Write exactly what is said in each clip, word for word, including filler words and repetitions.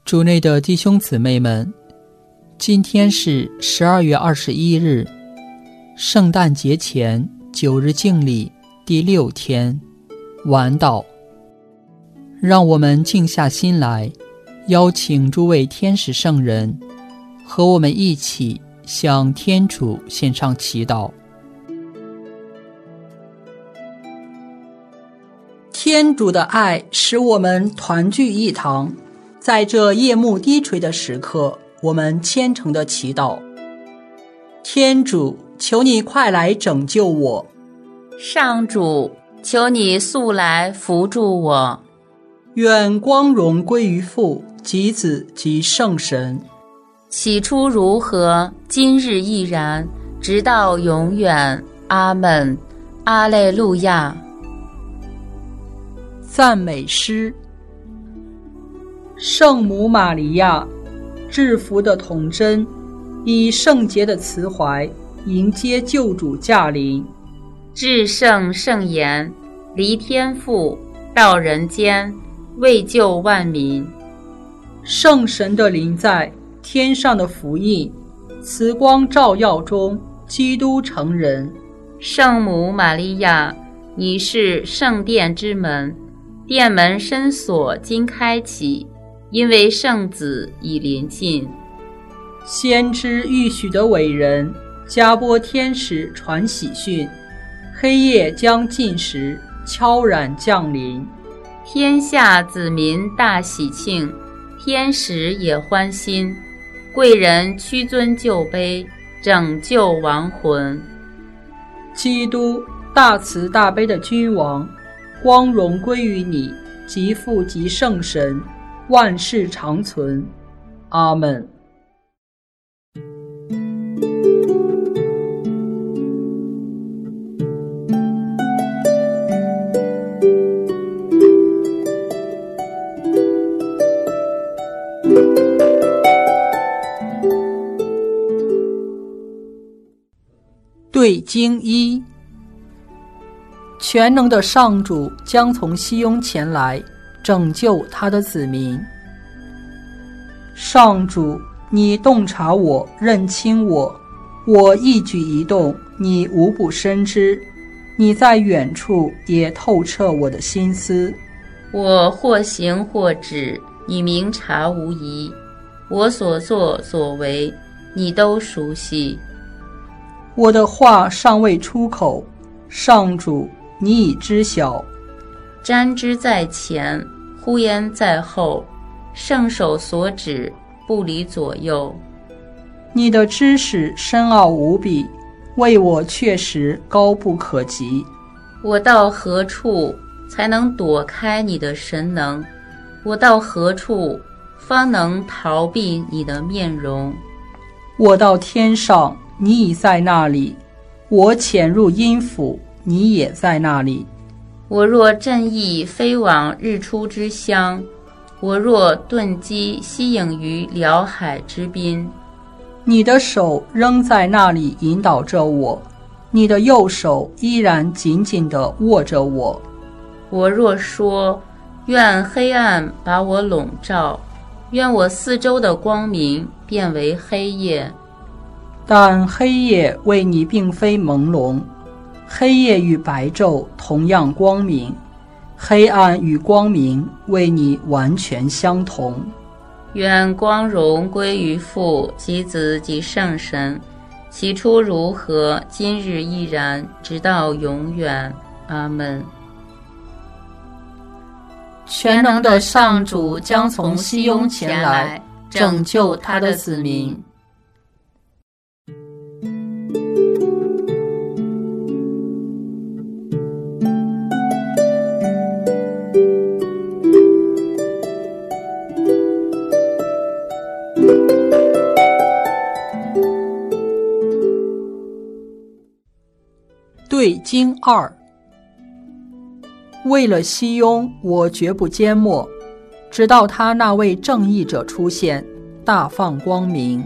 主内的弟兄姊妹们，今天是十二月二十一日，圣诞节前九日敬礼第六天，晚祷。让我们静下心来，邀请诸位天使圣人和我们一起向天主献上祈祷。天主的爱使我们团聚一堂，在这夜幕低垂的时刻，我们虔诚的祈祷。天主，求你快来拯救我。 上主，求你速来扶助我。 愿光荣归于父及子及圣神。 起初如何，今日亦然，直到永远。阿们。阿肋路亚。 赞美诗。圣母玛利亚，至福的童真，以圣洁的慈怀迎接救主驾临。 至圣圣言，离天父到人间，为救万民。 圣神的临在，天上的福音，慈光照耀中，基督成人。 圣母玛利亚，你是圣殿之门，殿门深锁今开启，因为圣子已临近。 先知预许的伟人，加拨天使传喜讯，黑夜将尽时，悄然降临。 天下子民大喜庆，天使也欢欣，贵人屈尊就卑，拯救亡魂。 基督，大慈大悲的君王，光荣归于你，即父即圣神，万世长存。阿们。对经一，全能的上主将从西雍前来，拯救他的子民。上主，你洞察我，认清我，我一举一动，你无不深知。你在远处也透彻我的心思。 我或行或止，你明察无疑。我所作所为，你都熟悉。 我的话尚未出口，上主，你已知晓。 瞻之在前，呼焉在后，圣手所指，不离左右。 你的知识深奥无比，为我确实高不可及。 我到何处才能躲开你的神能？我到何处方能逃避你的面容？ 我到天上，你已在那里；我潜入阴府，你也在那里。 我若振翼飞往日出之乡，我若遁迹息影于辽海之滨， 你的手仍在那里引导着我，你的右手依然紧紧地握着我。 我若说，愿黑暗把我笼罩，愿我四周的光明变为黑夜， 但黑夜为你并非朦胧，黑夜与白昼同样光明，黑暗与光明为你完全相同。 愿光荣归于父及子及圣神，起初如何，今日亦然，直到永远。阿们。 全能的上主将从西雍前来，拯救他的子民。对经二，为了西雍，我绝不缄默，直到他那位正义者出现，大放光明。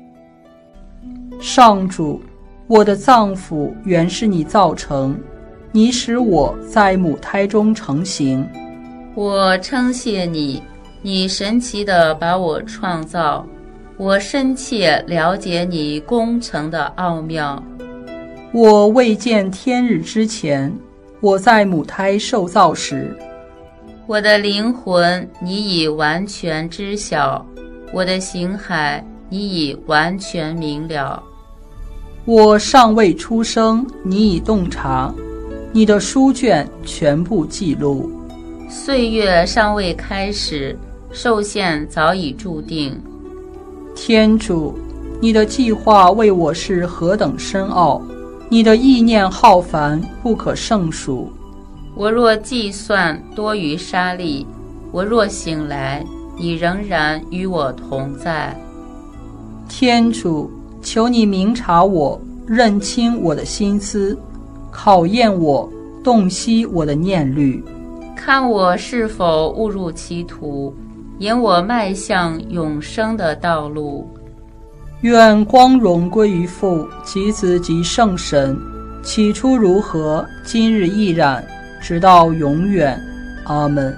上主，我的脏腑原是你造成，你使我在母胎中成形。 我称谢你， 你神奇地把我创造，我深切了解你工程的奥妙。 我未见天日之前，我在母胎受造时， 我的灵魂你已完全知晓，我的形骸你已完全明了。 我尚未出生，你已洞察，你的书卷全部记录。 岁月尚未开始，寿限早已注定。 天主，你的计划为我是何等深奥，你的意念浩繁，不可胜数。 我若计算多于沙粒，我若醒来，你仍然与我同在。 天主，求你明察我，认清我的心思，考验我，洞悉我的念虑， 看我是否误入歧途，引我迈向永生的道路。 愿光荣归于父及子及圣神，起初如何，今日亦然，直到永远。阿们。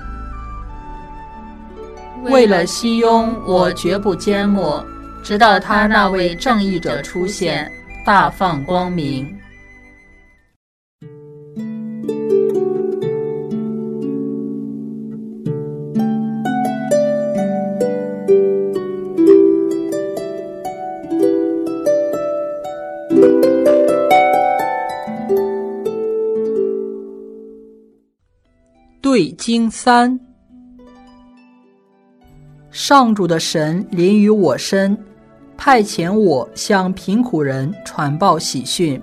为了熙雍，我绝不缄默，直到他那位正义者出现，大放光明。 对经三，上主的神临于我身，派遣我向贫苦人传报喜讯。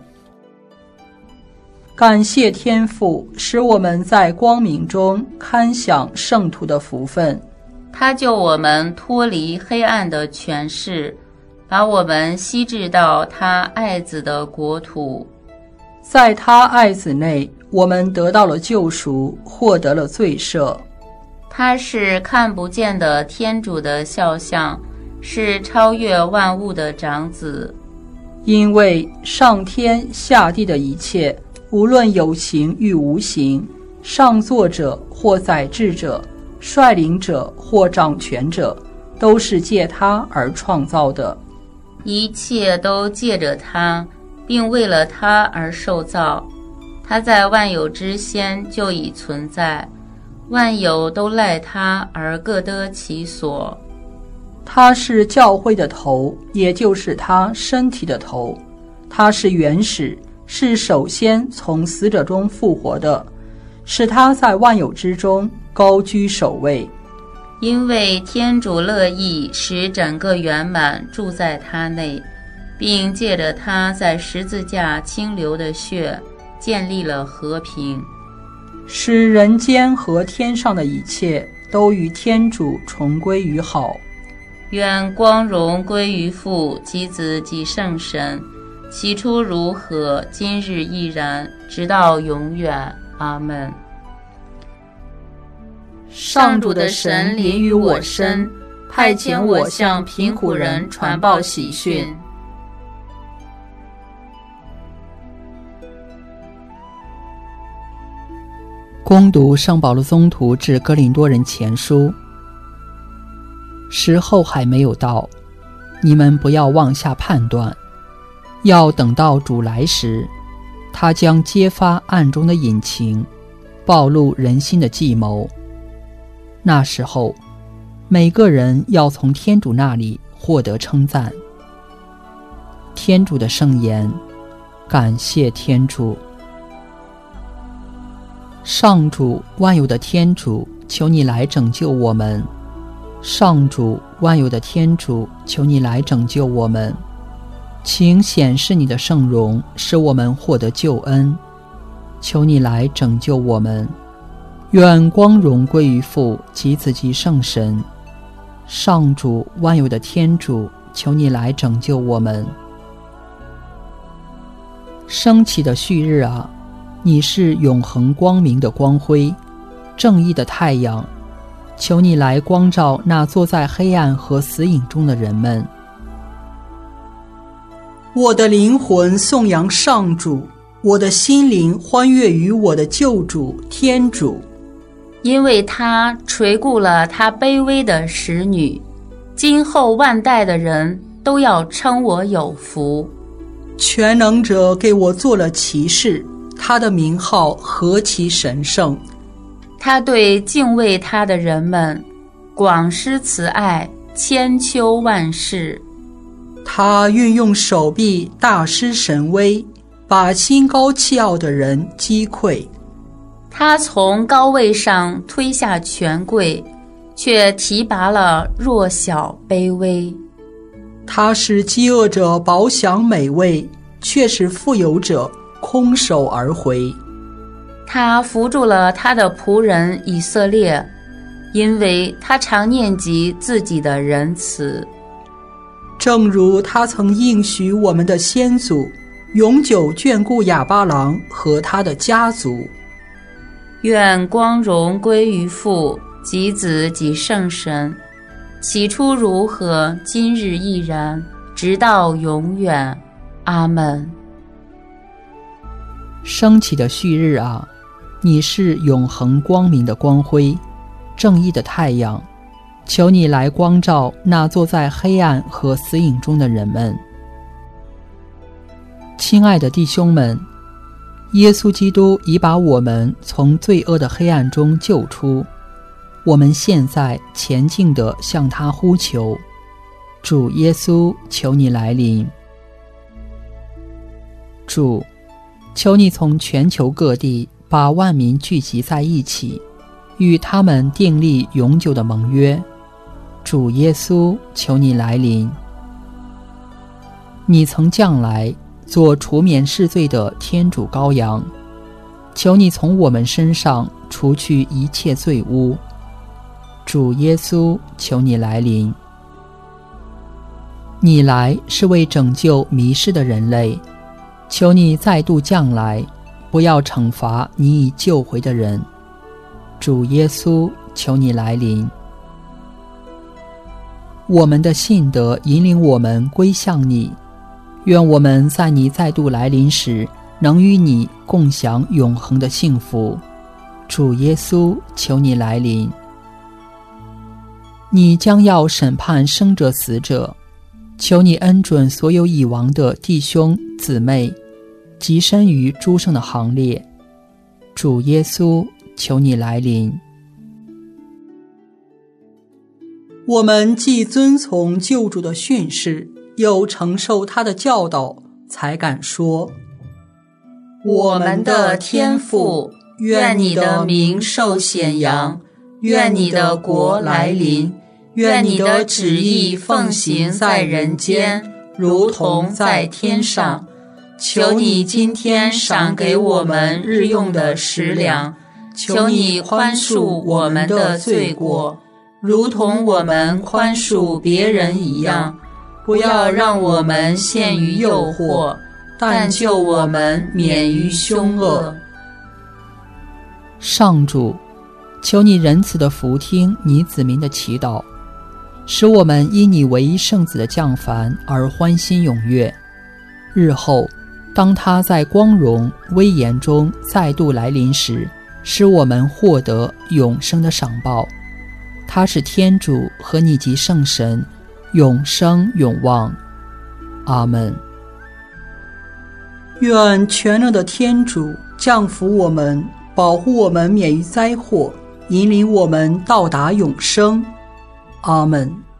感谢天父，使我们在光明中堪享圣徒的福分。 他救我们脱离黑暗的权势，把我们吸至到他爱子的国土。 在他爱子内，我们得到了救赎，获得了罪赦。 他是看不见的天主的肖像，是超越万物的长子。 因为上天下地的一切，无论有形与无形，上作者或宰制者，率领者或掌权者，都是借他而创造的。 一切都借着他，并为了他而受造。他在万有之先就已存在，万有都赖他而各得其所。 他是教会的头，也就是他身体的头。他是原始，是首先从死者中复活的，使他在万有之中高居首位。 因为天主乐意使整个圆满住在他内，并借着他在十字架倾流的血建立了和平， 使人间和天上的一切都与天主重归于好。 愿光荣归于父及子及圣神，起初如何，今日亦然，直到永远。阿们。上主的神临于我身，派遣我向贫苦人传报喜讯。 恭读圣保禄宗徒致哥林多人前书。时候还没有到，你们不要妄下判断，要等到主来时，他将揭发暗中的隐情，暴露人心的计谋。那时候，每个人要从天主那里获得称赞。天主的圣言，感谢天主。上主，万有的天主，求你来拯救我们。上主，万有的天主，求你来拯救我们。请显示你的圣容，使我们获得救恩。求你来拯救我们。愿光荣归于父及子及圣神。上主，万有的天主，求你来拯救我们。升起的旭日啊，你是永恒光明的光辉，正义的太阳，求你来光照那坐在黑暗和死影中的人们。我的灵魂颂扬上主，我的心灵欢悦于我的救主天主。 因为他垂顾了他卑微的使女，今后万代的人都要称我有福。 全能者给我做了奇事，他的名号何其神圣！ 他对敬畏他的人们广施慈爱，千秋万世。 他运用手臂大施神威，把心高气傲的人击溃。 他从高位上推下权贵，却提拔了弱小卑微。 他使饥饿者饱享美味，却使富有者空手而回。 他扶助了他的仆人以色列，因为他常念及自己的仁慈。 正如他曾应许我们的先祖，永久眷顾亚巴郎和他的家族。 愿光荣归于父及子及圣神，起初如何，今日亦然，直到永远。阿们。 升起的旭日啊，你是永恒光明的光辉，正义的太阳，求你来光照那坐在黑暗和死影中的人们。亲爱的弟兄们，耶稣基督已把我们从罪恶的黑暗中救出，我们现在前进地向他呼求。主耶稣，求你来临。主，求你从全球各地把万民聚集在一起，与他们订立永久的盟约。主耶稣，求你来临。你曾降来做除免世罪的天主羔羊，求你从我们身上除去一切罪污。主耶稣，求你来临。你来是为拯救迷失的人类，求你再度降来，不要惩罚你已救回的人。主耶稣，求你来临。我们的信德引领我们归向你，愿我们在你再度来临时，能与你共享永恒的幸福。主耶稣，求你来临。你将要审判生者死者，求你恩准所有已亡的弟兄姊妹跻身于诸圣的行列。主耶稣，求你来临。 我们既遵从救主的训示，又承受他的教导，才敢说： 我们的天父，愿你的名受显扬，愿你的国来临，愿你的旨意奉行在人间，如同在天上。求你今天赏给我们日用的食粮，求你宽恕我们的罪过，如同我们宽恕别人一样。不要让我们陷于诱惑，但救我们免于凶恶。 上主，求你仁慈地俯听你子民的祈祷，使我们因你唯一圣子的降凡而欢欣踊跃。日后当他在光荣威严中再度来临时，使我们获得永生的赏报。他是天主和你及圣神，永生永望。阿们。 愿全能的天主降福我们，保护我们免于灾祸，引领我们到达永生。阿们。